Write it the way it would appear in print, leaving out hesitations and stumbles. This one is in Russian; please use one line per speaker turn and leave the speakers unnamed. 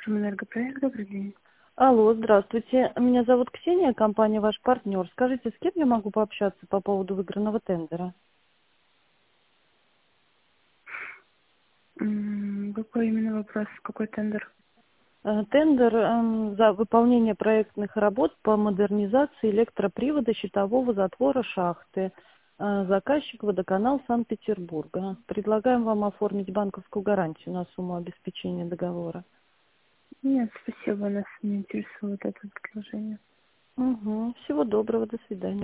Энергопроект, добрый день.
Алло, здравствуйте. Меня зовут Ксения, компания «Ваш партнер». Скажите, с кем я могу пообщаться по поводу выигранного тендера?
Какой именно вопрос, какой тендер?
Тендер за выполнение проектных работ по модернизации электропривода щитового затвора шахты. Заказчик водоканал Санкт-Петербурга. Предлагаем вам оформить банковскую гарантию на сумму обеспечения договора.
Нет, спасибо, нас не интересует это предложение.
Угу. Всего доброго, до свидания.